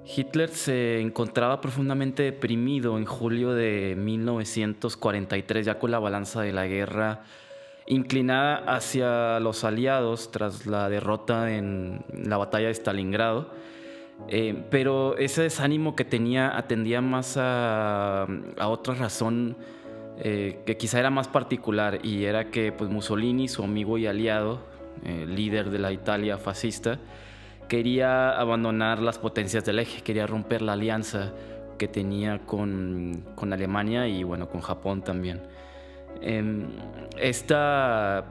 Hitler se encontraba profundamente deprimido en julio de 1943, ya con la balanza de la guerra inclinada hacia los aliados tras la derrota en la batalla de Stalingrado. Pero ese desánimo que tenía atendía más a otra razón, que quizá era más particular, y era que pues, Mussolini, su amigo y aliado, líder de la Italia fascista, quería abandonar las potencias del eje, quería romper la alianza que tenía con Alemania y bueno, con Japón también. Esta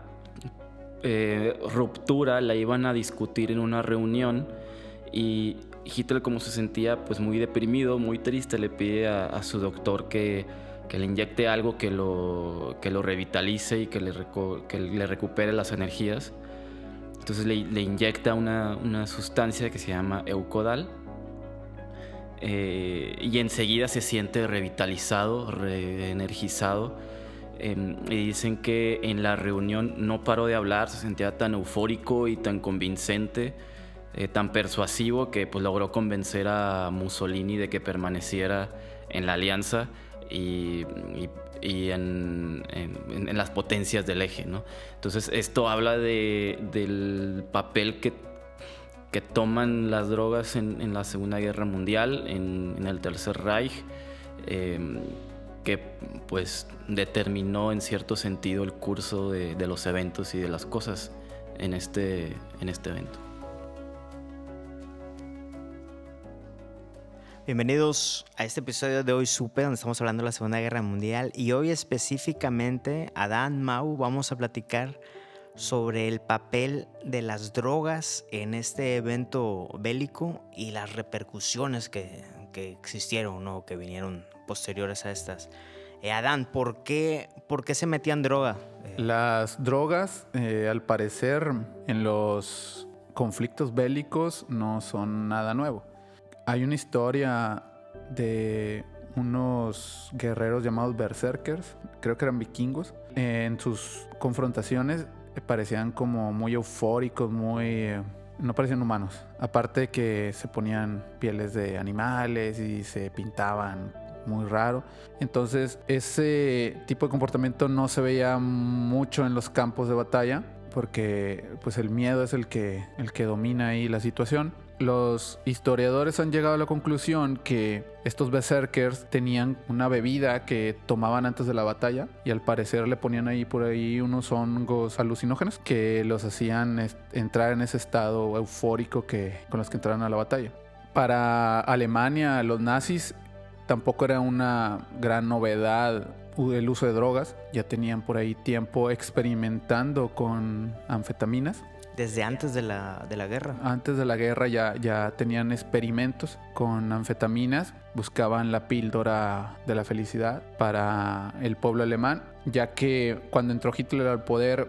ruptura la iban a discutir en una reunión y Hitler, como se sentía pues muy deprimido, muy triste, le pide a su doctor que le inyecte algo que lo revitalice y que le recupere las energías. Entonces le inyecta una sustancia que se llama Eukodal, y enseguida se siente revitalizado, reenergizado. Y dicen que en la reunión no paró de hablar, se sentía tan eufórico y tan convincente, tan persuasivo, que pues, logró convencer a Mussolini de que permaneciera en la alianza y en las potencias del eje, ¿no? Entonces esto habla del papel que toman las drogas en la Segunda Guerra Mundial, en el Tercer Reich, que pues determinó en cierto sentido el curso de los eventos y de las cosas en este evento. Bienvenidos a este episodio de Hoy Supe, donde estamos hablando de la Segunda Guerra Mundial. Y hoy específicamente, Adán, Mau, vamos a platicar sobre el papel de las drogas en este evento bélico y las repercusiones que existieron, ¿no? Que vinieron posteriores a estas. Adán, ¿por qué se metían droga? Las drogas, al parecer, en los conflictos bélicos no son nada nuevo. Hay una historia de unos guerreros llamados berserkers, creo que eran vikingos. En sus confrontaciones parecían como muy eufóricos, no parecían humanos. Aparte que se ponían pieles de animales y se pintaban muy raro. Entonces ese tipo de comportamiento no se veía mucho en los campos de batalla, porque pues el miedo es el que domina ahí la situación. Los historiadores han llegado a la conclusión que estos berserkers tenían una bebida que tomaban antes de la batalla y al parecer le ponían por ahí unos hongos alucinógenos que los hacían entrar en ese estado eufórico con los que entraron a la batalla. Para Alemania, los nazis, tampoco era una gran novedad el uso de drogas. Ya tenían por ahí tiempo experimentando con anfetaminas. Desde antes de la guerra. Antes de la guerra ya tenían experimentos con anfetaminas. Buscaban la píldora de la felicidad para el pueblo alemán, ya que cuando entró Hitler al poder,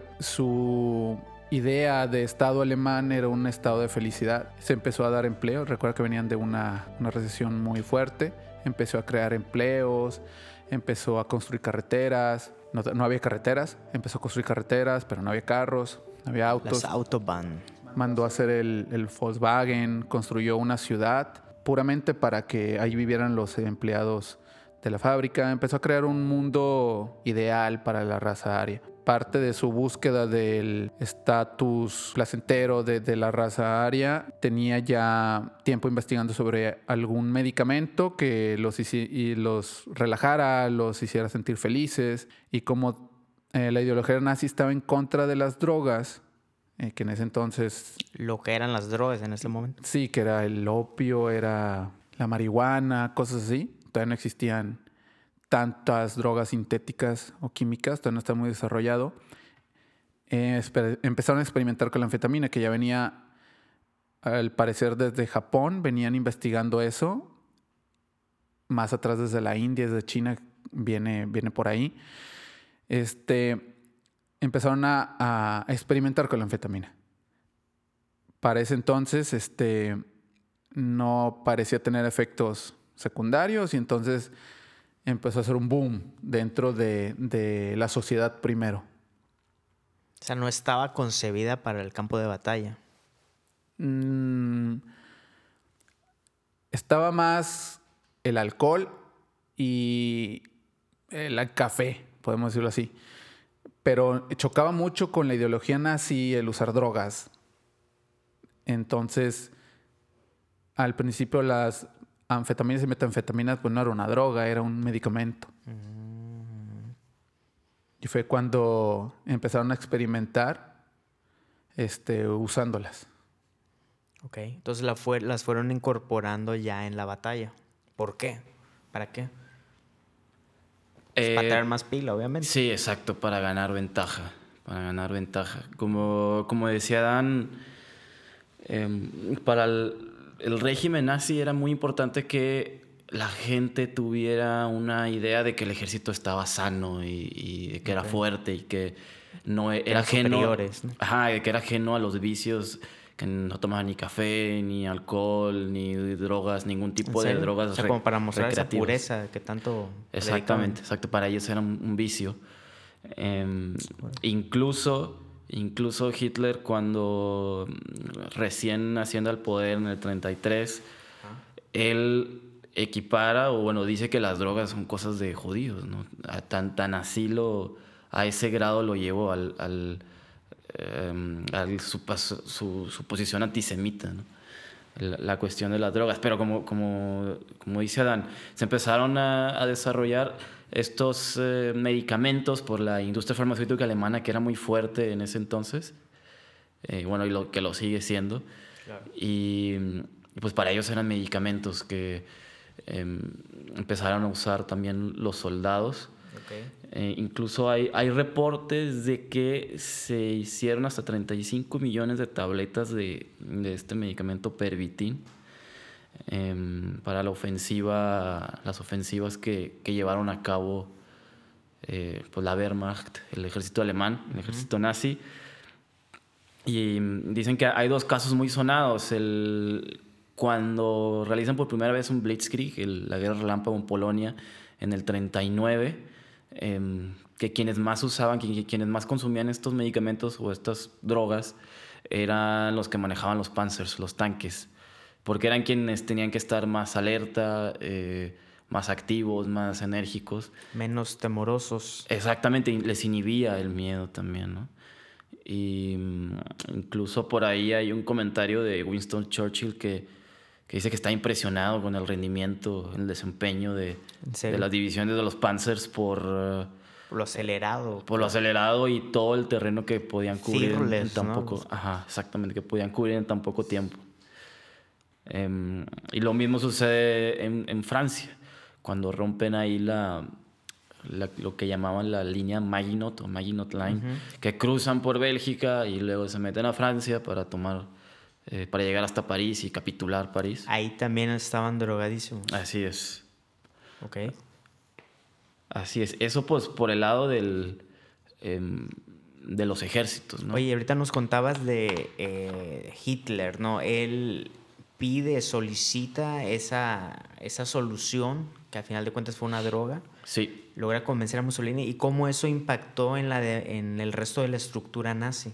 su idea de Estado alemán era un estado de felicidad. Se empezó a dar empleo. Recuerda que venían de una recesión muy fuerte. Empezó a crear empleos, empezó a construir carreteras. No había carreteras. Empezó a construir carreteras, pero no había carros. Había autos. Las Autobahn. Mandó a hacer el Volkswagen, construyó una ciudad puramente para que ahí vivieran los empleados de la fábrica. Empezó a crear un mundo ideal para la raza aria. Parte de su búsqueda del estatus placentero de la raza aria, tenía ya tiempo investigando sobre algún medicamento que los relajara, los hiciera sentir felices, y como la ideología nazi estaba en contra de las drogas, que en ese entonces... Lo que eran las drogas en ese momento. Sí, que era el opio, era la marihuana, cosas así. Todavía no existían tantas drogas sintéticas o químicas, todavía no está muy desarrollado. Empezaron a experimentar con la anfetamina, que ya venía, al parecer, desde Japón. Venían investigando eso. Más atrás, desde la India, desde China, viene por ahí. Empezaron a experimentar con la anfetamina. Para ese entonces no parecía tener efectos secundarios, y entonces empezó a hacer un boom dentro de la sociedad primero. O sea, no estaba concebida para el campo de batalla. estaba más el alcohol y el café, podemos decirlo así. Pero chocaba mucho con la ideología nazi el usar drogas. Entonces, al principio las anfetaminas y metanfetaminas pues no era una droga, era un medicamento. Y fue cuando empezaron a experimentar usándolas. Ok, entonces las fueron incorporando ya en la batalla. ¿Por qué? ¿Para qué? Pues para tener más pila, obviamente. Sí, exacto, para ganar ventaja. Como decía Dan, para el régimen nazi era muy importante que la gente tuviera una idea de que el ejército estaba sano y de que era fuerte y que no era ajeno, superiores, ¿no? Ajá, de que era ajeno a los vicios, que no tomaban ni café, ni alcohol, ni drogas, ningún tipo de drogas. O sea, como para mostrar esa recreativas. pureza que tanto... Exactamente, exacto. Para ellos era un vicio. Incluso Hitler, cuando recién asciende al poder en el 33, él equipara, o bueno, dice que las drogas son cosas de judíos, ¿no? Tan así a ese grado lo llevó su posición antisemita, ¿no? La cuestión de las drogas. Pero como dice Adán, se empezaron a desarrollar estos medicamentos por la industria farmacéutica alemana, que era muy fuerte en ese entonces. Bueno, y que lo sigue siendo. Claro. Y pues para ellos eran medicamentos que empezaron a usar también los soldados. Okay. Incluso hay reportes de que se hicieron hasta 35 millones de tabletas de este medicamento Pervitin para las ofensivas que llevaron a cabo pues la Wehrmacht, el ejército alemán, el ejército nazi. Y dicen que hay dos casos muy sonados. Cuando realizan por primera vez un Blitzkrieg, la guerra relámpago en Polonia, en el 39, que quienes más usaban, quienes más consumían estos medicamentos o estas drogas eran los que manejaban los Panzers, los tanques, porque eran quienes tenían que estar más alerta, más activos, más enérgicos. Menos temorosos. Exactamente, les inhibía el miedo también, ¿no? Y incluso por ahí hay un comentario de Winston Churchill que dice que está impresionado con el rendimiento, el desempeño de las divisiones de los Panzers por lo acelerado. Por lo acelerado y todo el terreno que podían cubrir en tan poco. ¿No? Ajá, exactamente, que podían cubrir en tan poco tiempo. Y lo mismo sucede en Francia, cuando rompen ahí lo que llamaban la línea Maginot o Maginot Line, que cruzan por Bélgica y luego se meten a Francia para llegar hasta París y capitular París. Ahí también estaban drogadísimos. Así es. Ok. Así es. Eso pues por el lado de los ejércitos, ¿no? Oye, ahorita nos contabas de Hitler, ¿no? Él solicita esa solución, que al final de cuentas fue una droga. Sí. Logra convencer a Mussolini. ¿Y cómo eso impactó en el resto de la estructura nazi?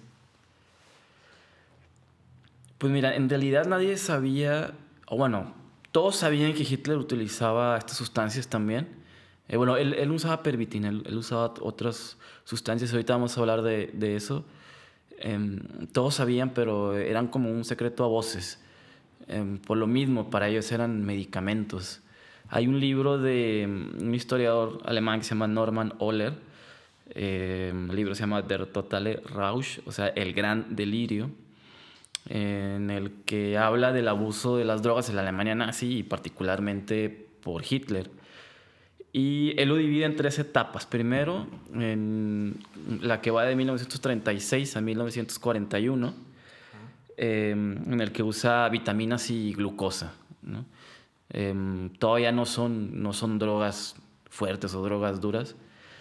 Pues mira, en realidad nadie sabía, o bueno, todos sabían que Hitler utilizaba estas sustancias también. Bueno, él usaba Pervitin, él usaba otras sustancias, ahorita vamos a hablar de eso. Todos sabían, pero eran como un secreto a voces. Por lo mismo, para ellos eran medicamentos. Hay un libro de un historiador alemán que se llama Norman Ohler. El libro se llama Der totale Rausch, o sea, el gran delirio, en el que habla del abuso de las drogas en la Alemania nazi y particularmente por Hitler. Y él lo divide en 3 etapas. Primero, en la que va de 1936 a 1941, en el que usa vitaminas y glucosa, ¿no? Todavía no son drogas fuertes o drogas duras.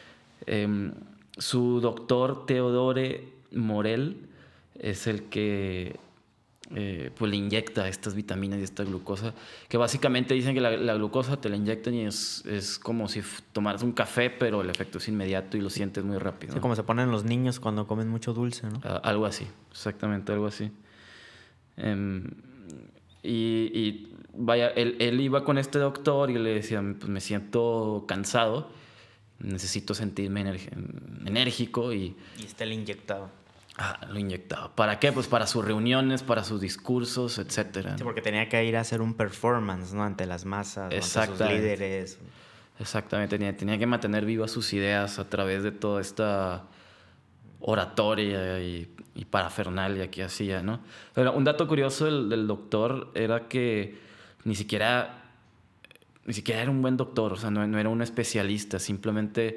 Su doctor Theodore Morell es el que pues le inyecta estas vitaminas y esta glucosa, que básicamente dicen que la glucosa te la inyectan y es como si tomaras un café, pero el efecto es inmediato y lo sientes muy rápido. Sí, como se ponen los niños cuando comen mucho dulce, ¿no? Algo así, exactamente algo así. Y vaya, él iba con este doctor y le decía, pues me siento cansado, necesito sentirme enérgico y Y le inyectaba. lo inyectaba. ¿Para qué? Pues para sus reuniones, para sus discursos, etcétera. Sí, porque tenía que ir a hacer un performance, ¿no? Ante las masas, ante sus líderes. Exactamente, tenía que mantener vivas sus ideas a través de toda esta oratoria y parafernalia que hacía, ¿no? Pero un dato curioso del doctor era que ni siquiera era un buen doctor, o sea, no era un especialista, simplemente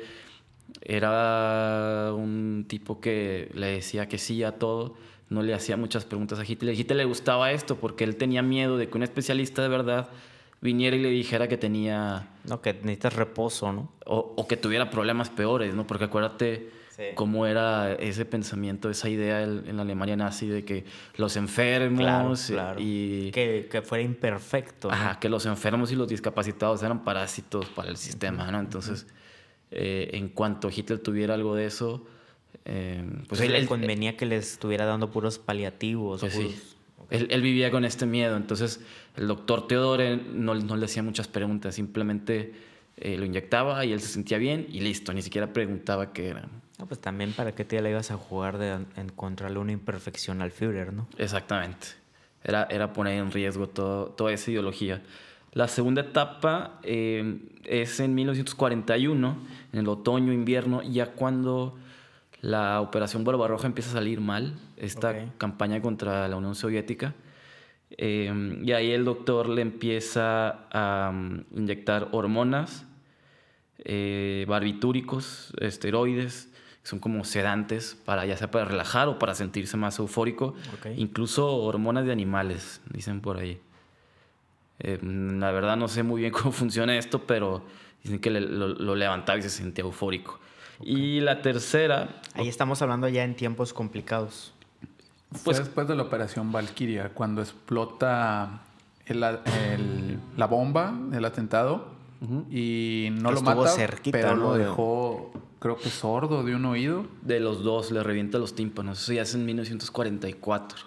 era un tipo que le decía que sí a todo, no le hacía muchas preguntas a Hitler. A Hitler le gustaba esto porque él tenía miedo de que un especialista de verdad viniera y le dijera que tenía... No, que necesitas reposo, ¿no? O que tuviera problemas peores, ¿no? Porque acuérdate cómo era ese pensamiento, esa idea en la Alemania nazi de que los enfermos claro. y... Que fuera imperfecto, ¿no? Ajá, que los enfermos y los discapacitados eran parásitos para el sistema, ¿no? Entonces, en cuanto Hitler tuviera algo de eso, pues él le convenía que les estuviera dando puros paliativos. Pues puros... sí. Okay. Él vivía con este miedo. Entonces, el doctor Theodore no le hacía muchas preguntas. Simplemente lo inyectaba y él se sentía bien y listo. Ni siquiera preguntaba qué era. No, pues también para qué te la ibas a jugar de encontrarle una imperfección al Führer, ¿no? Exactamente. Era poner en riesgo toda esa ideología. La segunda etapa es en 1941, en el otoño, invierno, ya cuando la Operación Barbarroja empieza a salir mal, esta campaña contra la Unión Soviética. Y ahí el doctor le empieza a inyectar hormonas, barbitúricos, esteroides, que son como sedantes, ya sea para relajar o para sentirse más eufórico. Incluso hormonas de animales, dicen por ahí. La verdad no sé muy bien cómo funciona esto, pero dicen que lo levantaba y se sentía eufórico. Y la tercera... Ahí estamos hablando ya en tiempos complicados. Fue después de la Operación Valkyria, cuando explota la bomba, el atentado, y no lo mata, cerquita, pero ¿no? lo dejó, creo que sordo de un oído. De los dos, le revienta los tímpanos. Eso ya es en 1944,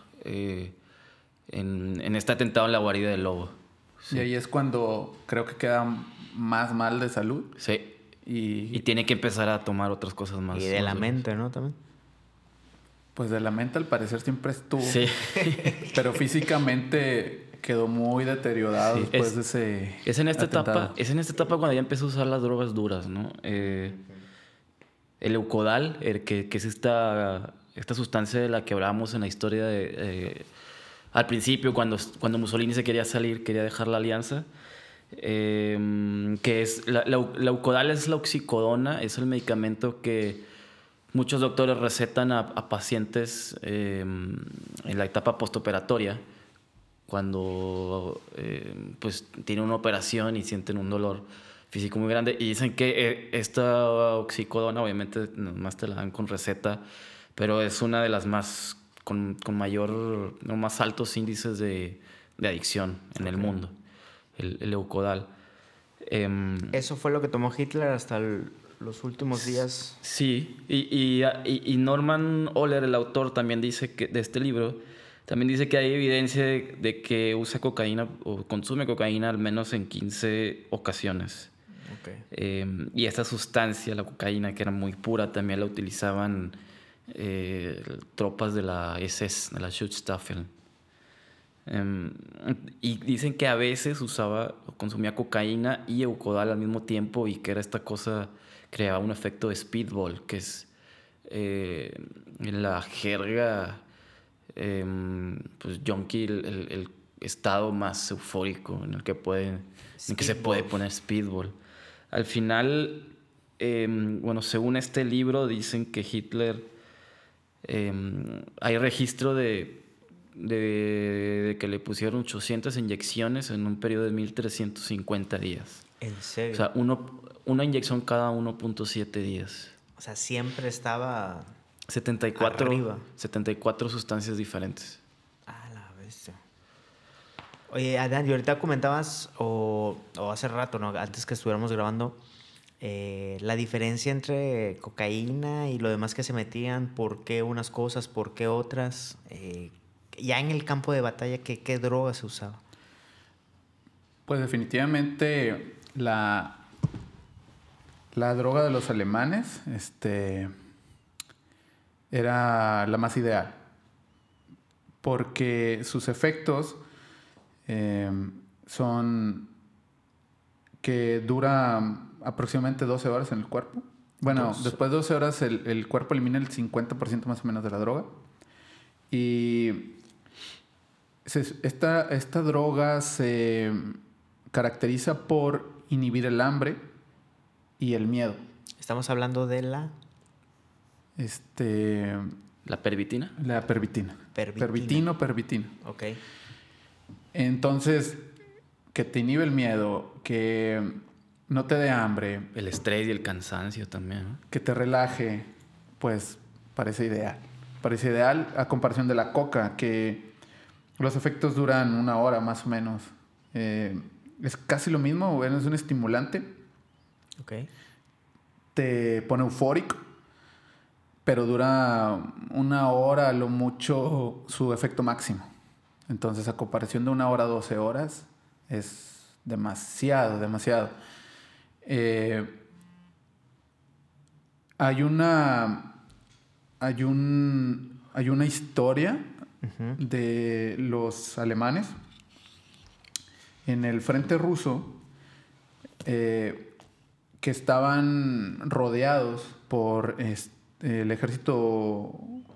en este atentado en la guarida del Lobo. Sí. Y ahí es cuando creo que queda más mal de salud. Sí. Y tiene que empezar a tomar otras cosas más. Y de la mente, ¿no? También. Pues de la mente al parecer siempre estuvo. Sí. Pero físicamente quedó muy deteriorado después de ese es en esta atentado. etapa cuando ya empezó a usar las drogas duras, ¿no? El Eukodal, que es esta sustancia de la que hablábamos en la historia al principio, cuando Mussolini se quería salir, quería dejar la alianza. Que es la Eukodal es la oxicodona, es el medicamento que muchos doctores recetan a pacientes en la etapa postoperatoria, cuando pues tienen una operación y sienten un dolor físico muy grande, y dicen que esta oxicodona obviamente nomás te la dan con receta, pero es una de las más con más altos índices de adicción en el mundo. El Eukodal. Eso fue lo que tomó Hitler hasta los últimos días. Sí, y Norman Ohler, el autor, también dice que de este libro, también dice que hay evidencia de que usa cocaína o consume cocaína al menos en 15 ocasiones. Y esta sustancia, la cocaína, que era muy pura, también la utilizaban tropas de la SS, de la Schutzstaffel. Y dicen que a veces consumía cocaína y Eukodal al mismo tiempo, y que era esta cosa, creaba un efecto de speedball, que es en la jerga pues junkie, el estado más eufórico en el que se puede poner speedball. Al final, bueno, según este libro dicen que Hitler, hay registro de que le pusieron 800 inyecciones en un periodo de 1350 días. ¿En serio? O sea, una inyección cada 1.7 días. O sea, siempre estaba 74 arriba. 74 sustancias diferentes. Ah, la bestia. Oye, Adán, y ahorita comentabas, o hace rato, ¿no? Antes que estuviéramos grabando, la diferencia entre cocaína y lo demás que se metían, por qué unas cosas, por qué otras. Ya en el campo de batalla, ¿qué droga se usaba? Pues definitivamente la droga de los alemanes era la más ideal. Porque sus efectos son que dura aproximadamente 12 horas en el cuerpo. Bueno, después de 12 horas el cuerpo elimina el 50% más o menos de la droga. Y esta droga se caracteriza por inhibir el hambre y el miedo. Estamos hablando de la... ¿La pervitina? La pervitina. Pervitina. Ok. Entonces, que te inhibe el miedo, que no te dé hambre. El estrés y el cansancio también, ¿no? Que te relaje, pues parece ideal. Parece ideal a comparación de la coca, que los efectos duran 1 hora más o menos. Es casi lo mismo, bueno, es un estimulante. Ok. Te pone eufórico, pero dura 1 hora a lo mucho su efecto máximo. Entonces, a comparación de 1 hora a 12 horas, es demasiado. Hay una historia de los alemanes en el frente ruso que estaban rodeados por el ejército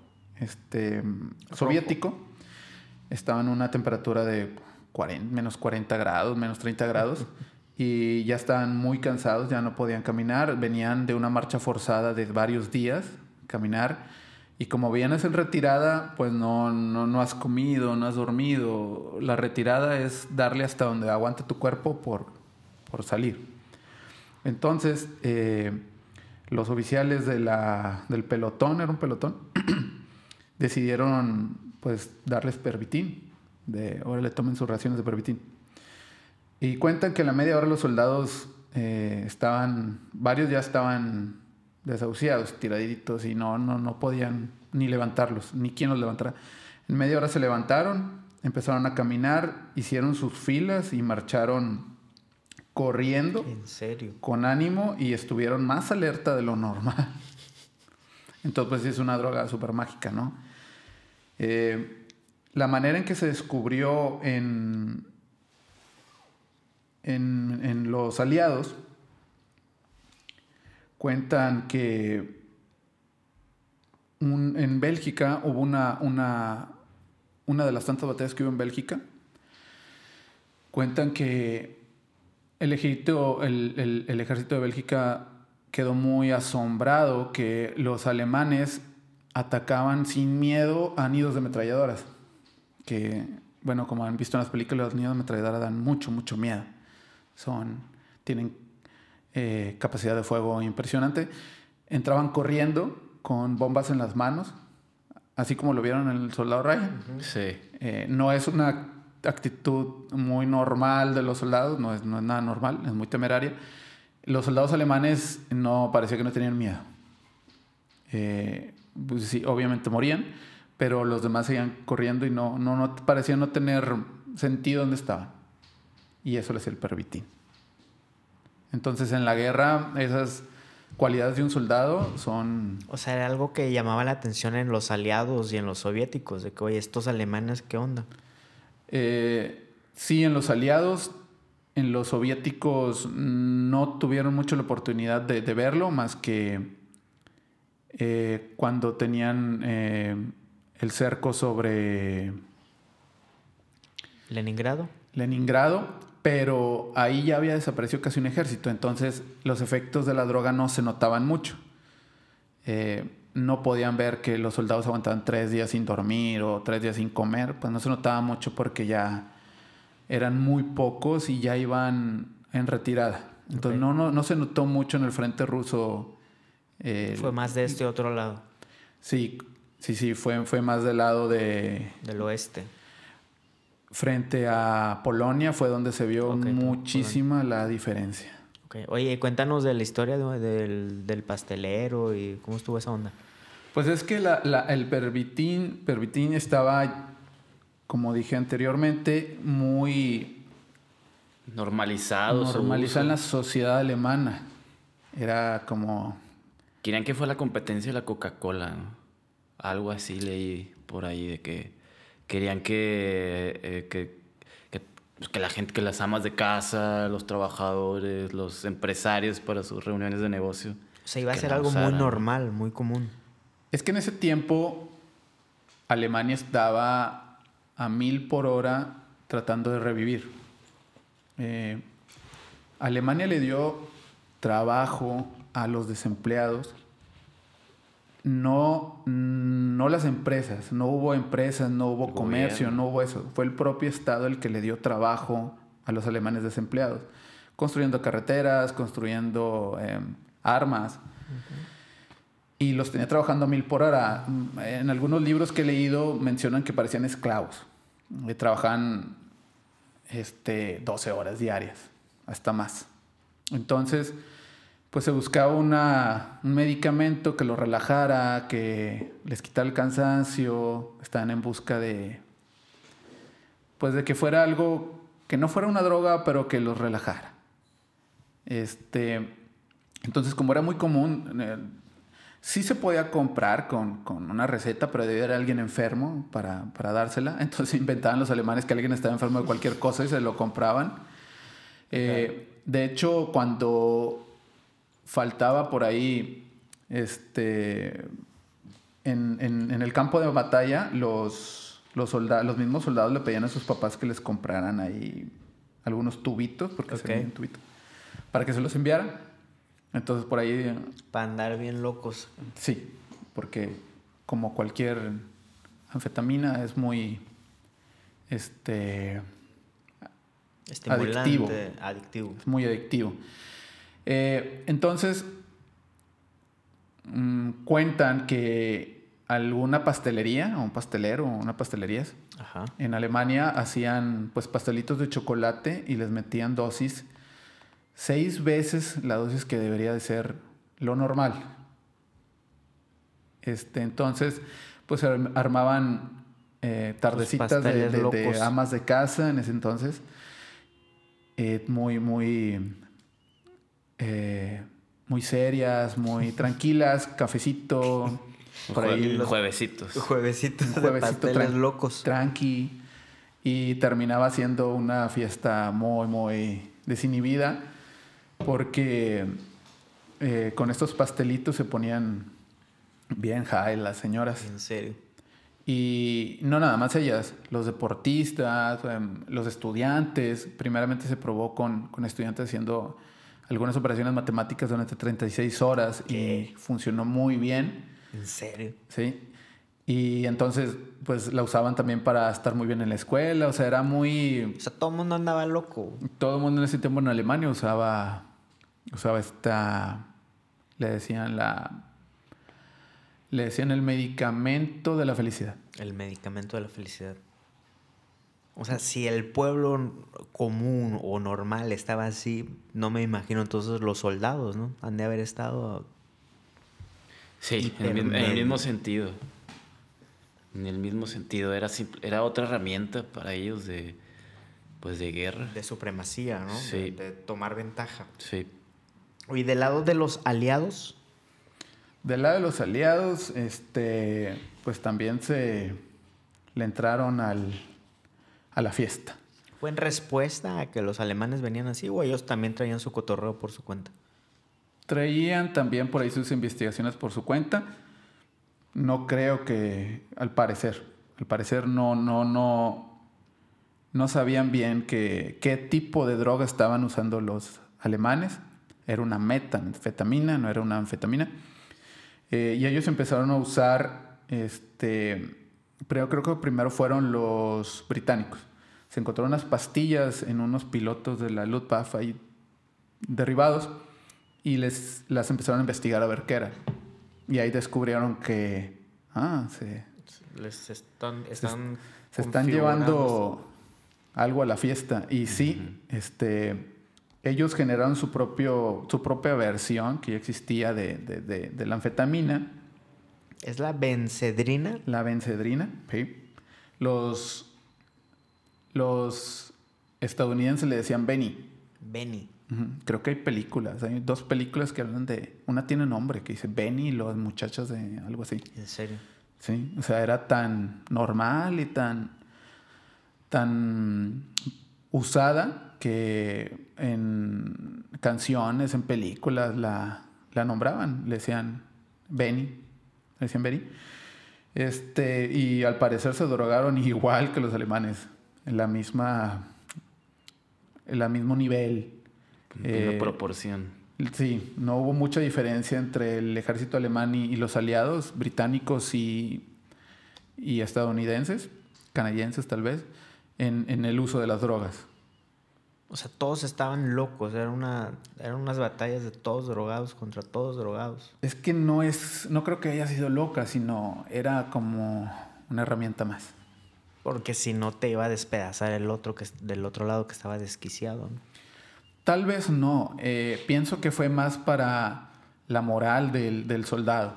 soviético. Estaban a una temperatura de menos 40 grados, menos 30 grados. Y ya estaban muy cansados, ya no podían caminar. Venían de una marcha forzada de varios días, caminar. Y como vienes en retirada, pues no has comido, no has dormido. La retirada es darle hasta donde aguante tu cuerpo por salir. Entonces, los oficiales del pelotón, era un pelotón, decidieron pues darles pervitin. Ahora le tomen sus raciones de pervitin. Y cuentan que a la media hora los soldados varios ya estaban desahuciados, tiraditos, y no podían ni levantarlos, ni quién los levantara. En media hora se levantaron, empezaron a caminar, hicieron sus filas y marcharon corriendo. ¿En serio? Con ánimo, y estuvieron más alerta de lo normal. Entonces, pues es una droga súper mágica, ¿no? La manera en que se descubrió en los aliados, cuentan que en Bélgica hubo una de las tantas batallas que hubo en Bélgica. Cuentan que el ejército de Bélgica quedó muy asombrado que los alemanes atacaban sin miedo a nidos de ametralladoras. Que, bueno, como han visto en las películas, los nidos de ametralladora dan mucho miedo. Tienen capacidad de fuego impresionante. Entraban corriendo con bombas en las manos, así como lo vieron en el Soldado Ryan. Sí. No es una actitud muy normal de los soldados, no es nada normal, es muy temeraria. Los soldados alemanes parecía que no tenían miedo. Pues sí, obviamente morían, pero los demás seguían corriendo y no parecían no tener sentido dónde estaban. Y eso les es el pervitin. Entonces, en la guerra, esas cualidades de un soldado son... O sea, era algo que llamaba la atención en los aliados y en los soviéticos, de que, oye, estos alemanes, ¿qué onda? Sí, en los aliados. En los soviéticos no tuvieron mucho la oportunidad de verlo, más que cuando tenían el cerco sobre... ¿Leningrado? Pero ahí ya había desaparecido casi un ejército, entonces los efectos de la droga no se notaban mucho. No podían ver que los soldados aguantaban 3 días sin dormir o 3 días sin comer, pues no se notaba mucho porque ya eran muy pocos y ya iban en retirada. Entonces no se notó mucho en el frente ruso. Fue más de este otro lado. Sí, fue más del lado del oeste. Frente a Polonia fue donde se vio muchísima la diferencia. Okay. Oye, cuéntanos de la historia del pastelero y cómo estuvo esa onda. Pues es que el pervitin estaba, como dije anteriormente, muy Normalizado. Normalizado en la sociedad alemana. Era como... Querían que fue la competencia de la Coca-Cola, ¿no? Algo así leí por ahí de que querían pues, que la gente, que las amas de casa, los trabajadores, los empresarios para sus reuniones de negocio. O sea, iba a que ser la algo muy usaran. normal, muy común. Es que en ese tiempo Alemania estaba a 1000 por hora tratando de revivir. Alemania le dio trabajo a los desempleados. No las empresas. No hubo empresas, no hubo El comercio, gobierno. no hubo eso. Fue el propio Estado el que le dio trabajo a los alemanes desempleados. Construyendo carreteras, construyendo armas. Y los tenía trabajando a 1000 por hora. En algunos libros que he leído mencionan que parecían esclavos. Trabajaban 12 horas diarias, hasta más. Entonces, pues se buscaba un medicamento que los relajara, que les quitara el cansancio. Estaban en busca de, pues de que fuera algo, que no fuera una droga, pero que los relajara. Entonces, como era muy común, sí se podía comprar con una receta, pero debía haber alguien enfermo para dársela. Entonces inventaban los alemanes que alguien estaba enfermo de cualquier cosa y se lo compraban. De hecho, cuando faltaba por ahí, en el campo de batalla, los mismos soldados le pedían a sus papás que les compraran ahí algunos tubitos, porque se vendían tubitos, para que se los enviaran. Entonces por ahí... Para andar bien locos. Sí, porque como cualquier anfetamina es muy Estimulante, adictivo. Es muy adictivo. Entonces, cuentan que alguna pastelería, o un pastelero, o una pastelería, Ajá. en Alemania hacían pues pastelitos de chocolate y les metían dosis 6 veces la dosis que debería de ser lo normal. Entonces, pues armaban tardecitas de amas de casa en ese entonces. Muy serias, muy tranquilas, cafecito. Por ahí Juevesitos. Juevesitos de pasteles locos. Tranqui. Y terminaba siendo una fiesta muy desinhibida porque con estos pastelitos se ponían bien high las señoras. En serio. Y no nada más ellas, los deportistas, los estudiantes. Primeramente se probó con estudiantes haciendo algunas operaciones matemáticas durante 36 horas. ¿Qué? Y funcionó muy bien. ¿En serio? Sí. Y entonces, pues la usaban también para estar muy bien en la escuela. O sea, era muy... O sea, todo el mundo andaba loco. Todo el mundo en ese tiempo en Alemania usaba esta... Le decían el medicamento de la felicidad. El medicamento de la felicidad. O sea, si el pueblo común o normal estaba así, no me imagino entonces los soldados, ¿no? Han de haber estado... Sí, en el mismo sentido. En el mismo sentido. Era otra herramienta para ellos de guerra. De supremacía, ¿no? Sí. De tomar ventaja. Sí. ¿Y del lado de los aliados? Del lado de los aliados, pues también le entraron a la fiesta. ¿Fue en respuesta a que los alemanes venían así o ellos también traían su cotorreo por su cuenta? Traían también por ahí sus investigaciones por su cuenta. No creo que, al parecer no sabían bien qué tipo de droga estaban usando los alemanes. Era una metanfetamina, no era una anfetamina. Y ellos empezaron a usar, pero creo que primero fueron los británicos. Se encontraron unas pastillas en unos pilotos de la Luftwaffe ahí derribados y las empezaron a investigar a ver qué era. Y ahí descubrieron que Se están llevando algo a la fiesta. Y sí, ellos generaron su propia versión que ya existía de la anfetamina. ¿Es la benzedrina? La benzedrina, sí. Los estadounidenses le decían Benny. Benny. Creo que hay películas. Hay 2 películas que hablan de... Una tiene nombre que dice Benny y las muchachas de algo así. ¿En serio? Sí, o sea, era tan normal y tan usada que en canciones, en películas la nombraban. Le decían Benny. Le decían Benny. Y al parecer se drogaron igual que los alemanes. En el mismo nivel. En proporción. Sí, no hubo mucha diferencia entre el ejército alemán y los aliados británicos y estadounidenses, canadienses tal vez, en el uso de las drogas. O sea, todos estaban locos. Eran unas batallas de todos drogados contra todos drogados. Es que no creo que haya sido loca, sino era como una herramienta más. Porque si no te iba a despedazar el otro del otro lado que estaba desquiciado, ¿no? Tal vez no. Pienso que fue más para la moral del soldado.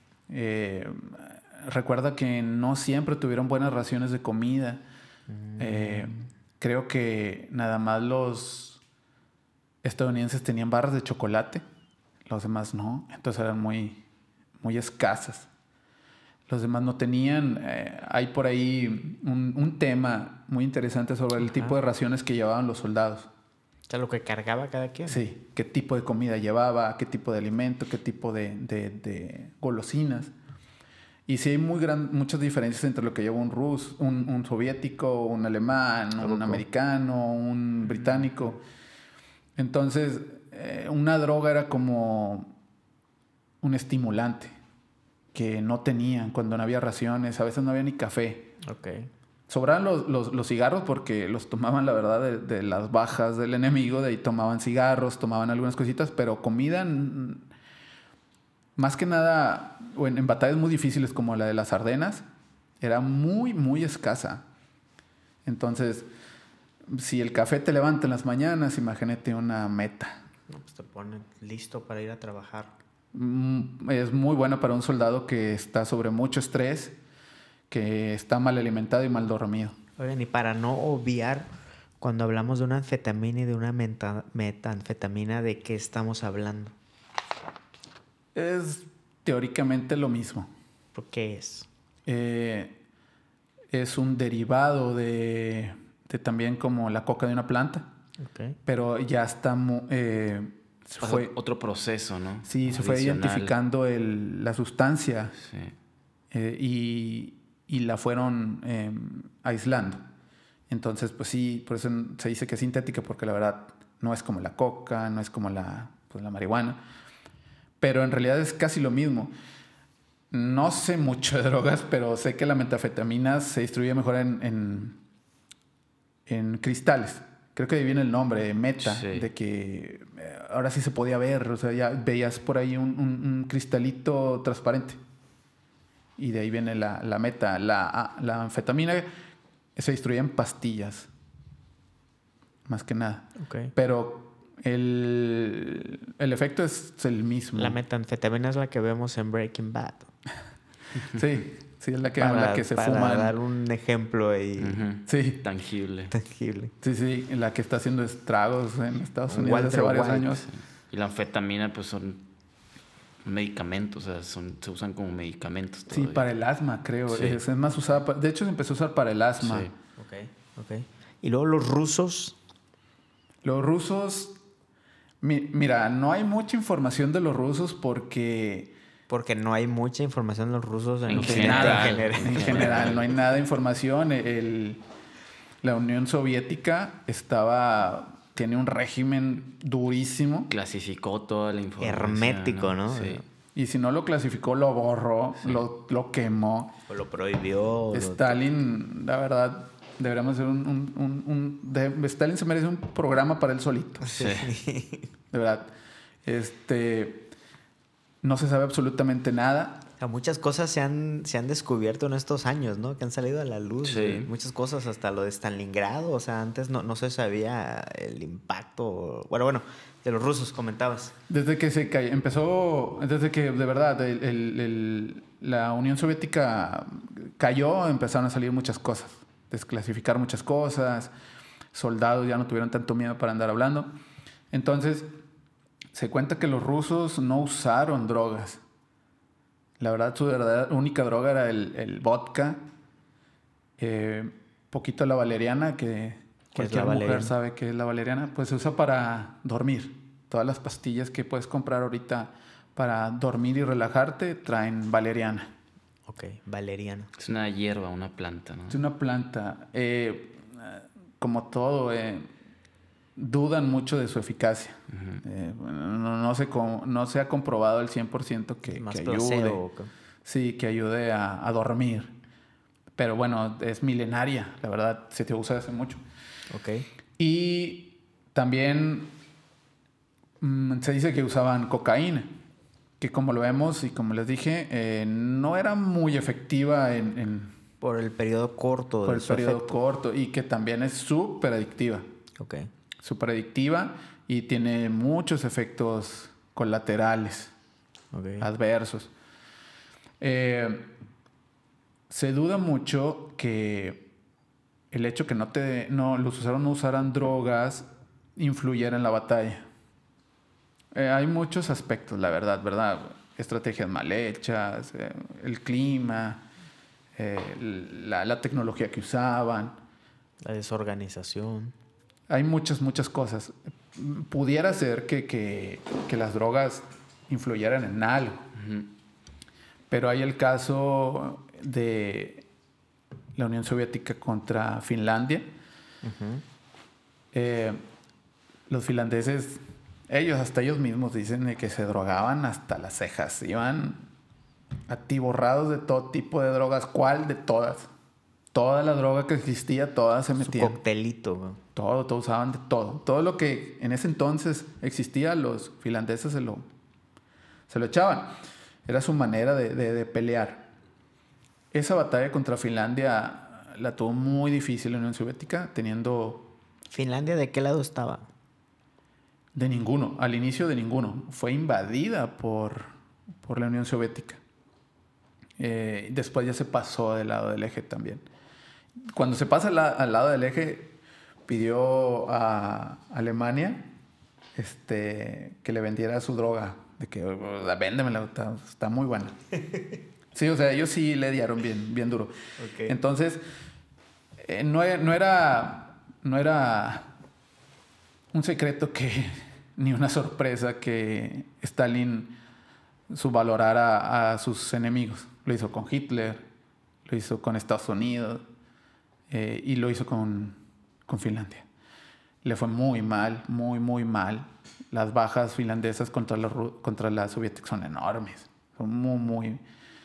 Recuerda que no siempre tuvieron buenas raciones de comida. Creo que nada más los estadounidenses tenían barras de chocolate. Los demás no. Entonces eran muy, muy escasas. Los demás no tenían. Hay por ahí un tema muy interesante sobre el tipo de raciones que llevaban los soldados. O sea, lo que cargaba cada quien. Sí, qué tipo de comida llevaba, qué tipo de alimento, qué tipo de golosinas. Y sí hay muchas diferencias entre lo que lleva un ruso, un soviético, un alemán, un americano, un británico. Entonces, una droga era como un estimulante que no tenían cuando no había raciones. A veces no había ni café. Okay. Sobraban los cigarros porque los tomaban, la verdad, de las bajas del enemigo. De ahí tomaban cigarros, tomaban algunas cositas, pero comida, más que nada, en batallas muy difíciles como la de las Ardenas, era muy, muy escasa. Entonces, si el café te levanta en las mañanas, imagínate una meta. No, pues te pone listo para ir a trabajar. Es muy buena para un soldado que está sobre mucho estrés, que está mal alimentado y mal dormido. Oigan, y para no obviar, cuando hablamos de una anfetamina y de una metanfetamina, ¿de qué estamos hablando? Es teóricamente lo mismo. ¿Por qué es? Es un derivado de también como la coca de una planta. Okay. Pero ya está... fue otro proceso, ¿no? Sí, se fue identificando la sustancia. Sí. Y la fueron aislando. Entonces, pues sí, por eso se dice que es sintética, porque la verdad no es como la coca, no es como la marihuana. Pero en realidad es casi lo mismo. No sé mucho de drogas, pero sé que la metanfetamina se distribuye mejor en cristales. Creo que ahí viene el nombre, meta, sí. De que ahora sí se podía ver. O sea, ya veías por ahí un cristalito transparente. Y de ahí viene la meta. La anfetamina se distribuye en pastillas. Más que nada. Okay. Pero el efecto es el mismo. La metanfetamina es la que vemos en Breaking Bad. Sí, es la que se fuma. Para dar un ejemplo ahí. Sí. Tangible. Sí, la que está haciendo estragos en Estados Unidos hace varios años. Sí. Y la anfetamina, pues son medicamentos, o sea, se usan como medicamentos todavía. Sí, para el asma, creo. Sí. Es más usada. De hecho, se empezó a usar para el asma. Sí. Ok. Y luego los rusos. Los rusos... Mira, no hay mucha información de los rusos porque no hay mucha información de los rusos en general. No hay nada de información. La Unión Soviética tiene un régimen durísimo. Clasificó toda la información. Hermético, ¿no? Sí. Y si no lo clasificó, lo borró, sí. lo quemó. O lo prohibió. Stalin, la verdad, deberíamos hacer Stalin se merece un programa para él solito. Sí. De verdad. No se sabe absolutamente nada. O sea, muchas cosas se han descubierto en estos años, ¿no? Que han salido a la luz. Sí. Muchas cosas, hasta lo de Stalingrado. O sea, antes no se sabía el impacto. Bueno, de los rusos comentabas. Desde que desde que de verdad la Unión Soviética cayó, empezaron a salir muchas cosas. Desclasificar muchas cosas. soldados ya no tuvieron tanto miedo para andar hablando. Entonces, se cuenta que los rusos no usaron drogas. La verdad, su única droga era el vodka, poquito la valeriana, que cualquier mujer sabe que es la valeriana, pues se usa para dormir. Todas las pastillas que puedes comprar ahorita para dormir y relajarte traen valeriana. Ok, valeriana. Es una hierba, una planta, ¿no? Es una planta. Como todo, dudan mucho de su eficacia. No se ha comprobado al 100% que ayude. Placebo, sí, que ayude a dormir. Pero bueno, es milenaria, la verdad, se usa hace mucho. Ok. Y también se dice que usaban cocaína, que como lo vemos y como les dije, no era muy efectiva por el periodo corto. Por el periodo corto, y que también es súper adictiva. Ok. Súper adictiva y tiene muchos efectos colaterales, adversos. Se duda mucho que el hecho que los usuarios no usaran drogas influyera en la batalla. Hay muchos aspectos, la verdad. Estrategias mal hechas, el clima, la tecnología que usaban. La desorganización. Hay muchas cosas. Pudiera ser que las drogas influyeran en algo. Uh-huh. Pero hay el caso de la Unión Soviética contra Finlandia. Uh-huh. Los finlandeses, hasta ellos mismos dicen que se drogaban hasta las cejas. Iban atiborrados de todo tipo de drogas. ¿Cuál? De todas. Toda la droga que existía, todas se metían. Su coctelito, güey. Todo usaban de todo. Todo lo que en ese entonces existía, los finlandeses se lo echaban. Era su manera de pelear. Esa batalla contra Finlandia la tuvo muy difícil la Unión Soviética, teniendo... ¿Finlandia de qué lado estaba? De ninguno. Al inicio de ninguno. Fue invadida por la Unión Soviética. Después ya se pasó del lado del eje también. Cuando se pasa al lado del eje, pidió a Alemania que le vendiera su droga. De que, véndemela, está muy buena. Sí, o sea, ellos sí le dieron bien duro. Okay. Entonces, no era un secreto ni una sorpresa que Stalin subvalorara a sus enemigos. Lo hizo con Hitler, lo hizo con Estados Unidos y lo hizo con Finlandia. Le fue muy mal, muy mal. Las bajas finlandesas contra las soviéticas son enormes. Son muy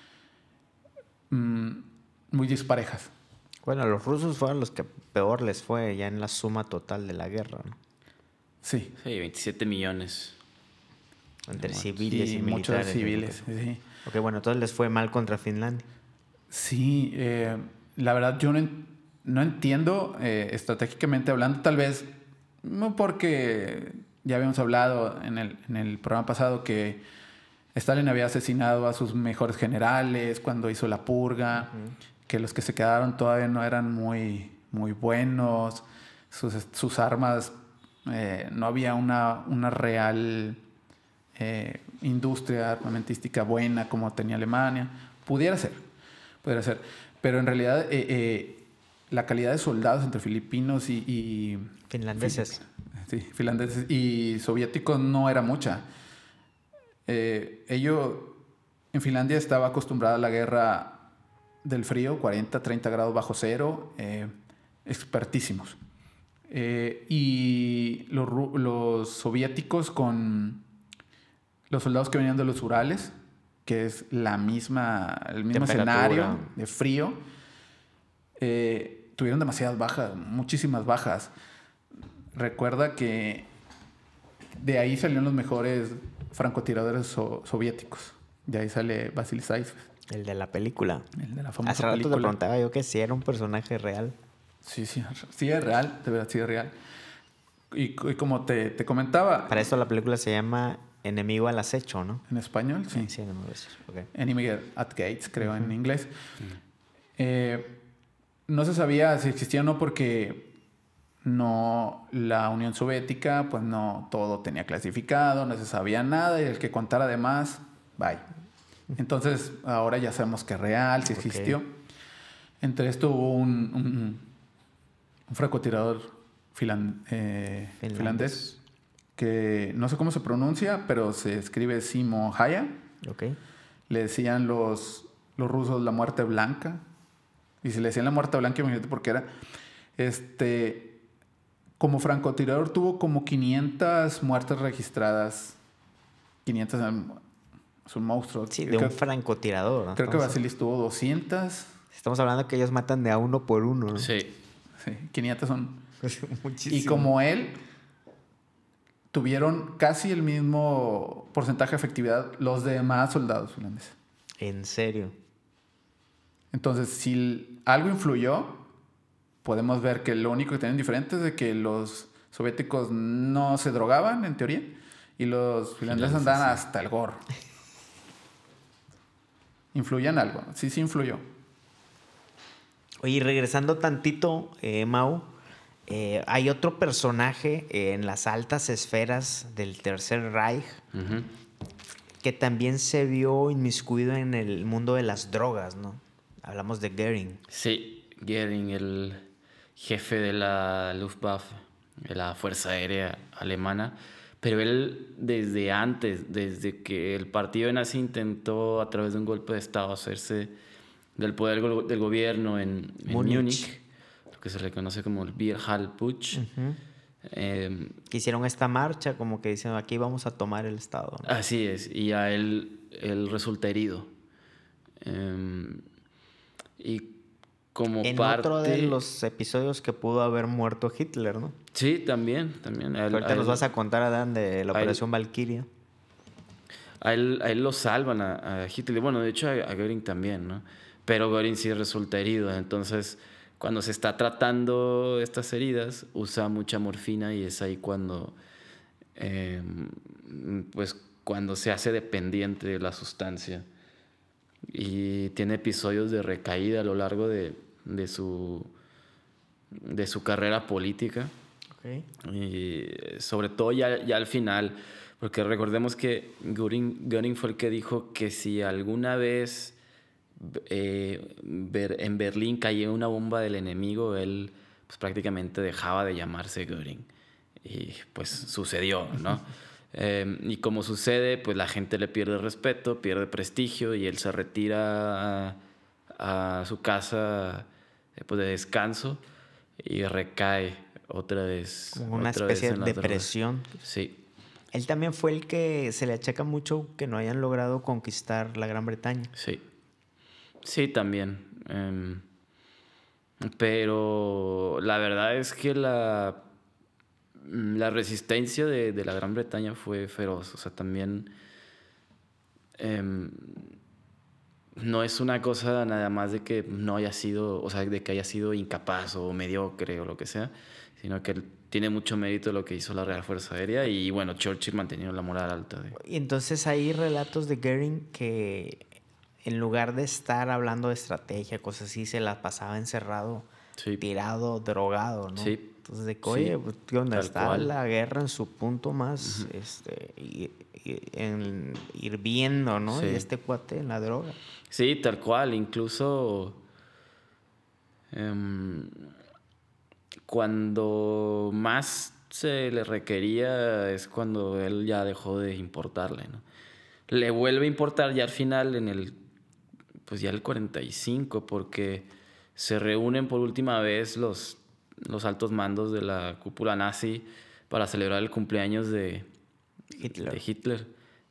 disparejas. Bueno, los rusos fueron los que peor les fue ya en la suma total de la guerra, ¿no? Sí. Sí, 27 millones. Entre civiles y militares. Muchos civiles, sí. Ok, bueno, entonces les fue mal contra Finlandia. Sí, la verdad yo no entiendo, estratégicamente hablando, tal vez, no, porque ya habíamos hablado en el programa pasado que Stalin había asesinado a sus mejores generales cuando hizo la purga, que los que se quedaron todavía no eran muy buenos, sus armas, no había una real industria armamentística buena como tenía Alemania. Pudiera ser, pero en realidad la calidad de soldados entre filipinos y finlandeses. Finlandeses y soviéticos no era mucha. En Finlandia estaba acostumbrada a la guerra del frío, 40, 30 grados bajo cero, expertísimos. Y los soviéticos con los soldados que venían de los Urales, que es el mismo escenario de frío, tuvieron demasiadas bajas, muchísimas bajas. Recuerda que de ahí salieron los mejores francotiradores soviéticos. De ahí sale Vasily Zaitsev. El de la película. El de la famosa película. Hace rato película. te preguntaba yo que si era un personaje real. Sí es real, de verdad sí es real. Y como te comentaba... Para esto la película se llama Enemigo al acecho, ¿no? ¿En español? Sí. Sí, Enemigo al acecho. Okay. Enemy at Gates, creo, en inglés. No se sabía si existía o no porque no, la Unión Soviética, pues no, todo tenía clasificado, no se sabía nada y el que contara de más, bye. Entonces, ahora ya sabemos que es real, sí existió. Entre esto hubo un francotirador finlandés que no sé cómo se pronuncia, pero se escribe Simo Haya. Okay. Le decían los rusos la muerte blanca. Y si le decían la muerte blanca, imagínate por qué era. Como francotirador tuvo como 500 muertes registradas. 500, es un monstruo. Sí, de un francotirador, ¿no? Creo que Basilis tuvo 200. Estamos hablando que ellos matan de a uno por uno, ¿no? Sí. Sí, 500 son. Muchísimo. Y como él, tuvieron casi el mismo porcentaje de efectividad los demás soldados finlandeses. ¿En serio? Entonces, si algo influyó, podemos ver que lo único que tienen diferente es de que los soviéticos no se drogaban, en teoría, y los finlandeses andaban hasta el gorro. ¿Influían algo? Sí influyó. Oye, regresando tantito, Mau, hay otro personaje en las altas esferas del Tercer Reich que también se vio inmiscuido en el mundo de las drogas, ¿no? Hablamos de Göring. Sí, Göring, el jefe de la Luftwaffe, de la Fuerza Aérea Alemana. Pero él desde antes, desde que el partido nazi intentó a través de un golpe de Estado hacerse del poder del gobierno en Múnich, lo que se le conoce como el Beer Hall Putsch. Que hicieron esta marcha como que dicen aquí vamos a tomar el Estado, ¿no? Así es, y a él resulta herido. Y como en parte... otro de los episodios que pudo haber muerto Hitler, ¿no? Sí, también. Ahorita nos vas a contar, Adán, de la Operación Valkyria. A él lo salvan a Hitler. Bueno, de hecho a Göring también, ¿no? Pero Göring sí resulta herido. Entonces, cuando se está tratando estas heridas, usa mucha morfina y es ahí cuando, cuando se hace dependiente de la sustancia. Y tiene episodios de recaída a lo largo de su carrera política. Okay. Y sobre todo ya al final, porque recordemos que Göring fue el que dijo que si alguna vez en Berlín cayó una bomba del enemigo, él pues prácticamente dejaba de llamarse Göring. Y pues sucedió, ¿no? Y como sucede, pues la gente le pierde respeto, pierde prestigio y él se retira a su casa pues de descanso y recae otra vez. Como una especie de depresión. Sí. Él también fue el que se le achaca mucho que no hayan logrado conquistar la Gran Bretaña. Sí. Sí, también. Pero la verdad es que la resistencia de la Gran Bretaña fue feroz. O sea, también no es una cosa nada más de que no haya sido, o sea, de que haya sido incapaz o mediocre o lo que sea, sino que tiene mucho mérito lo que hizo la Real Fuerza Aérea y bueno, Churchill manteniendo la moral alta. Y entonces hay relatos de Göring que en lugar de estar hablando de estrategia, cosas así, se la pasaba encerrado, sí, tirado, drogado, ¿no? Sí. Entonces, de que, oye, pues, ¿dónde está cual. la guerra en su punto más hirviendo, ¿no? Sí. Y este cuate en la droga. Sí, tal cual. Incluso cuando más se le requería es cuando él ya dejó de importarle, ¿no? Le vuelve a importar ya al final pues ya el 45, porque se reúnen por última vez los altos mandos de la cúpula nazi para celebrar el cumpleaños de Hitler.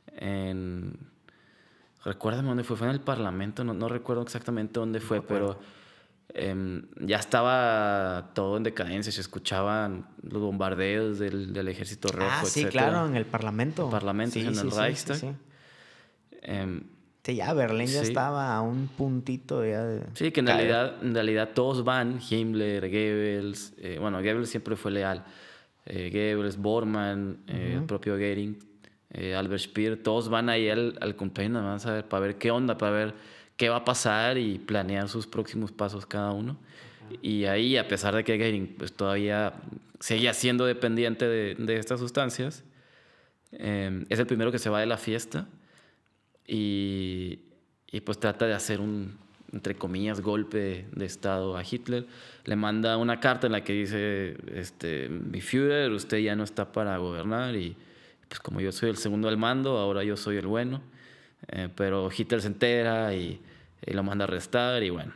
Recuérdame dónde fue. Fue en el Parlamento, no recuerdo exactamente dónde fue, pero ya estaba todo en decadencia. Se escuchaban los bombardeos del Ejército Rojo, sí, etcétera. claro, en el Parlamento. Sí, en el Reichstag. Sí. Sí, ya Berlín ya estaba a un puntito ya de... Sí, que en realidad todos van, Himmler, Goebbels, Goebbels siempre fue leal, Goebbels, Bormann, el propio Göring, Albert Speer, todos van ahí al cumpleaños nada más para ver qué onda, para ver qué va a pasar y planear sus próximos pasos cada uno. Y ahí, a pesar de que Goering pues, todavía seguía siendo dependiente de estas sustancias, es el primero que se va de la fiesta y pues trata de hacer un, entre comillas, golpe de estado a Hitler. Le manda una carta en la que dice, mi Führer, usted ya no está para gobernar y pues como yo soy el segundo al mando, ahora yo soy el bueno. Pero Hitler se entera y lo manda a arrestar y bueno,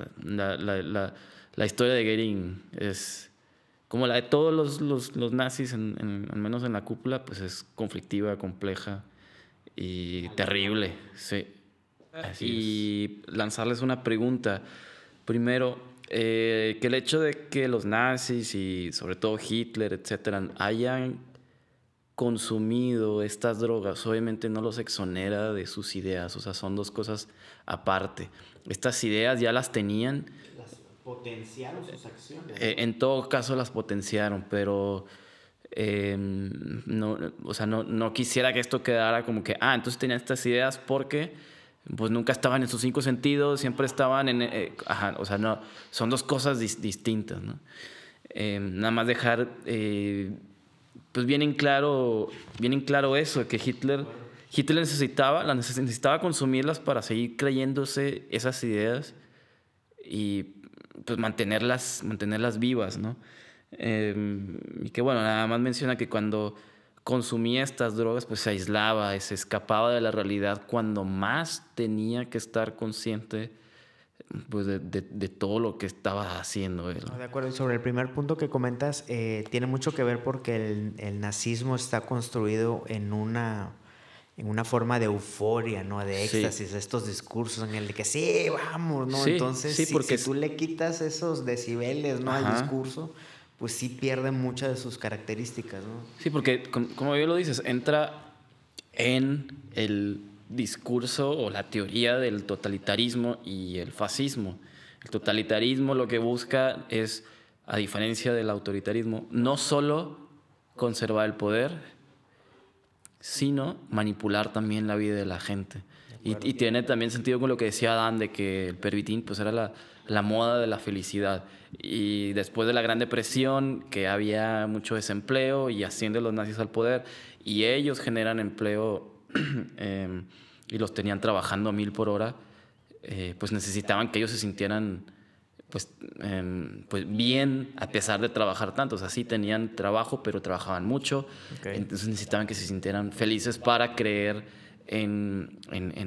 la historia de Goering es como la de todos los nazis, al menos en la cúpula, pues es conflictiva, compleja y terrible. Sí. Y lanzarles una pregunta. Primero, que el hecho de que los nazis y sobre todo Hitler, etcétera, hayan consumido estas drogas, obviamente no los exonera de sus ideas, o sea, son dos cosas aparte. Estas ideas ya las tenían. ¿Las potenciaron sus acciones? En todo caso las potenciaron, pero no, o sea, no quisiera que esto quedara como que, entonces tenían estas ideas porque pues nunca estaban en sus 5 sentidos, siempre estaban en... o sea, no, son dos cosas distintas, ¿no? Nada más dejar... pues bien en claro eso, que Hitler necesitaba consumirlas para seguir creyéndose esas ideas y pues mantenerlas vivas, ¿no? Y que bueno, nada más menciona que cuando consumía estas drogas pues se aislaba, se escapaba de la realidad cuando más tenía que estar consciente pues de todo lo que estaba haciendo él. De acuerdo, y sobre el primer punto que comentas, tiene mucho que ver porque el nazismo está construido en una forma de euforia, ¿no? De éxtasis, estos discursos en el de que sí, vamos, ¿no? Sí, entonces, sí, porque si tú le quitas esos decibeles, ¿no? Al discurso, pues sí pierde muchas de sus características, ¿no? Sí, porque como bien lo dices, entra en el discurso o la teoría del totalitarismo y el fascismo. El totalitarismo lo que busca es, a diferencia del autoritarismo, no solo conservar el poder, sino manipular también la vida de la gente. Y tiene también sentido con lo que decía Adán, de que el pervitin pues era la moda de la felicidad. Y después de la Gran Depresión, que había mucho desempleo y ascienden los nazis al poder, y ellos generan empleo y los tenían trabajando a 1000 por hora, pues necesitaban que ellos se sintieran pues bien a pesar de trabajar tanto. O sea, sí tenían trabajo, pero trabajaban mucho. Entonces necesitaban que se sintieran felices para creer en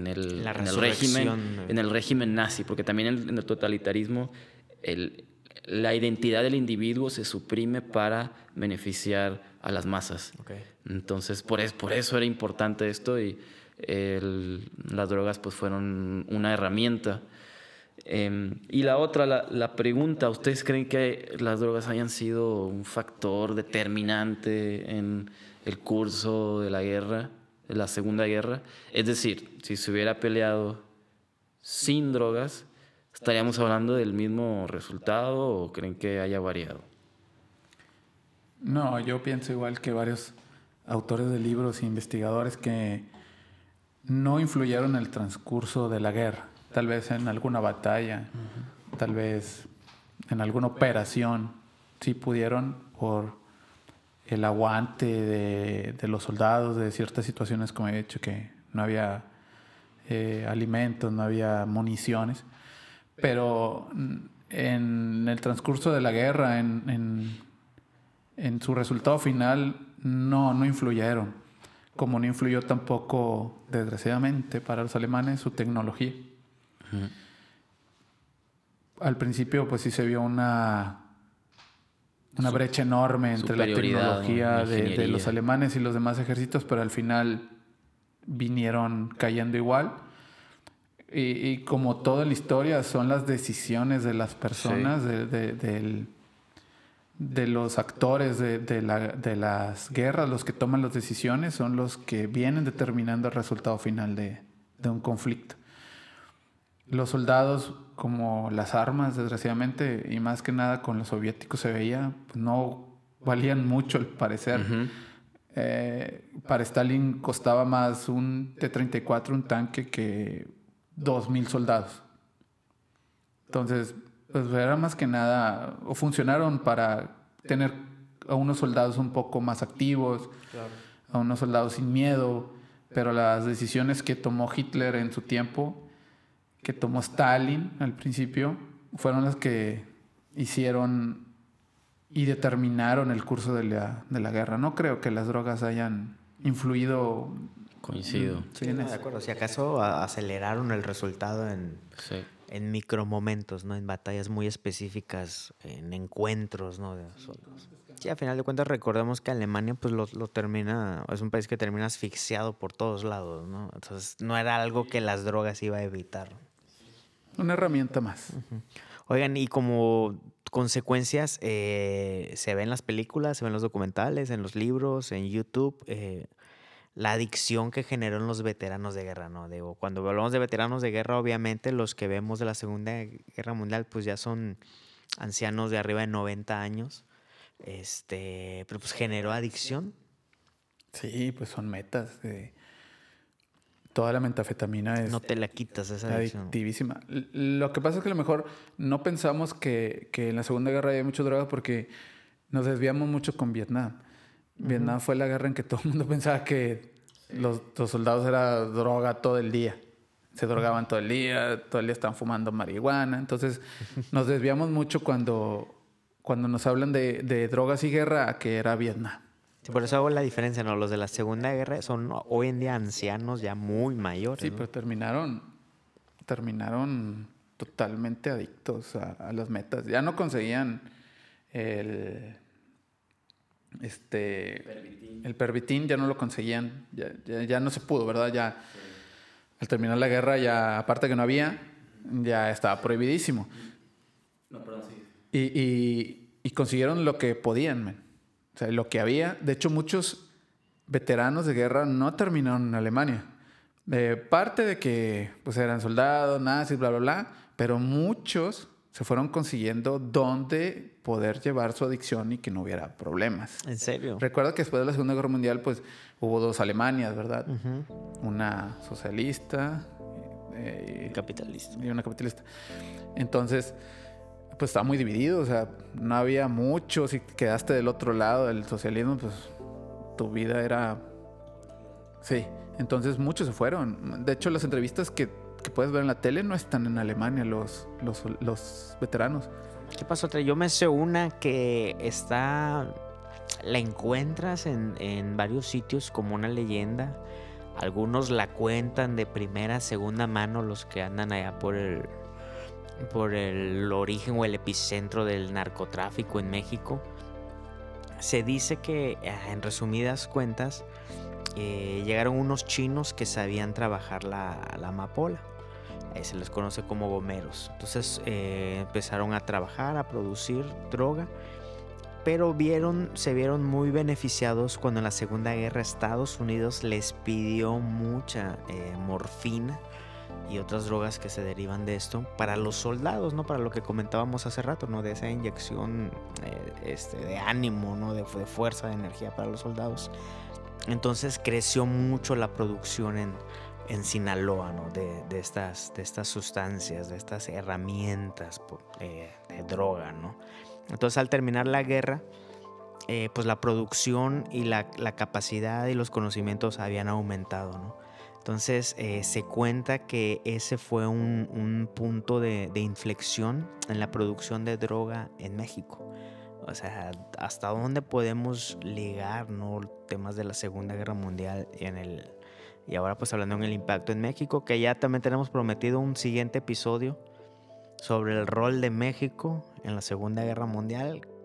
el régimen nazi, porque también en el totalitarismo la identidad del individuo se suprime para beneficiar a las masas. Entonces por eso era importante esto y las drogas pues fueron una herramienta. Y la otra, la pregunta, ¿ustedes creen que las drogas hayan sido un factor determinante en el curso de la guerra, de la Segunda Guerra? Es decir, si se hubiera peleado sin drogas, ¿estaríamos hablando del mismo resultado o creen que haya variado? No, yo pienso igual que varios autores de libros e investigadores que no influyeron en el transcurso de la guerra. Tal vez en alguna batalla, tal vez en alguna operación, sí pudieron por el aguante de los soldados, de ciertas situaciones, como he dicho, que no había alimentos, no había municiones. Pero en el transcurso de la guerra, en su resultado final, no influyeron. Como no influyó tampoco, desgraciadamente, para los alemanes, su tecnología. Al principio pues sí se vio una brecha enorme entre la tecnología de los alemanes y los demás ejércitos, pero al final vinieron cayendo igual. Y como toda la historia son las decisiones de las personas, de los actores de las guerras, los que toman las decisiones son los que vienen determinando el resultado final de un conflicto. Los soldados, como las armas, desgraciadamente, y más que nada con los soviéticos se veía, pues no valían mucho al parecer. Para Stalin costaba más un T-34, un tanque, que 2000 soldados. Entonces, pues era más que nada, o funcionaron para tener a unos soldados un poco más activos, claro, a unos soldados sin miedo, pero las decisiones que tomó Hitler en su tiempo, que tomó Stalin al principio, fueron las que hicieron y determinaron el curso de la guerra. No creo que las drogas hayan influido. Coincido. Sí, de acuerdo. Si acaso aceleraron el resultado en micromomentos, ¿no? En batallas muy específicas, en encuentros, ¿no? Sí, a final de cuentas recordemos que Alemania pues lo termina, es un país que termina asfixiado por todos lados, ¿no? Entonces no era algo que las drogas iba a evitar. Una herramienta más. Uh-huh. Oigan, y como consecuencias, se ven en las películas, se ven en los documentales, en los libros, en YouTube, la adicción que generó en los veteranos de guerra, ¿no? Digo, cuando hablamos de veteranos de guerra, obviamente los que vemos de la Segunda Guerra Mundial, pues ya son ancianos de arriba de 90 años, pero pues generó adicción. Sí, pues son metas. Toda la metanfetamina es... No te la quitas esa adicción. Adictivísima. Lo que pasa es que a lo mejor no pensamos que en la Segunda Guerra había mucha droga porque nos desviamos mucho con Vietnam. Uh-huh. Vietnam fue la guerra en que todo el mundo pensaba que los soldados era droga todo el día. Se drogaban todo el día estaban fumando marihuana. Entonces nos desviamos mucho cuando nos hablan de drogas y guerra a que era Vietnam. Sí, por eso hago la diferencia, ¿no? Los de la Segunda Guerra son hoy en día ancianos ya muy mayores. Sí, ¿no? pero terminaron totalmente adictos a las metas. Ya no conseguían el Pervitin, ya no lo conseguían. Ya no se pudo, ¿verdad? Ya sí. Al terminar la guerra, ya aparte que no había, ya estaba prohibidísimo. No, perdón, sí. Y consiguieron lo que podían, man. O sea, lo que había. De hecho, muchos veteranos de guerra no terminaron en Alemania. Parte de que pues eran soldados, nazis, bla, bla, bla. Pero muchos se fueron consiguiendo dónde poder llevar su adicción y que no hubiera problemas. ¿En serio? Recuerda que después de la Segunda Guerra Mundial pues hubo 2 Alemanias, ¿verdad? Uh-huh. Una socialista capitalista. Y una capitalista. Entonces pues estaba muy dividido, o sea, no había mucho. Si quedaste del otro lado del socialismo, pues tu vida era... Sí, entonces muchos se fueron. De hecho, las entrevistas que puedes ver en la tele no están en Alemania, los veteranos. ¿Qué pasó? Yo me sé una que la encuentras en varios sitios como una leyenda. Algunos la cuentan de primera, segunda mano, los que andan allá por el origen o el epicentro del narcotráfico en México. Se dice que, en resumidas cuentas, llegaron unos chinos que sabían trabajar la amapola. Se les conoce como gomeros. Entonces empezaron a trabajar, a producir droga, pero se vieron muy beneficiados cuando en la Segunda Guerra Estados Unidos les pidió mucha morfina y otras drogas que se derivan de esto para los soldados, ¿no? Para lo que comentábamos hace rato, ¿no? De esa inyección de ánimo, ¿no? De fuerza, de energía para los soldados. Entonces creció mucho la producción en Sinaloa, ¿no? de estas sustancias, de estas herramientas de droga, ¿no? Entonces al terminar la guerra, pues la producción y la capacidad y los conocimientos habían aumentado, ¿no? Entonces se cuenta que ese fue un punto de inflexión en la producción de droga en México. O sea, hasta dónde podemos ligar, ¿no? Temas de la Segunda Guerra Mundial y ahora pues hablando en el impacto en México, que ya también tenemos prometido un siguiente episodio sobre el rol de México en la Segunda Guerra Mundial,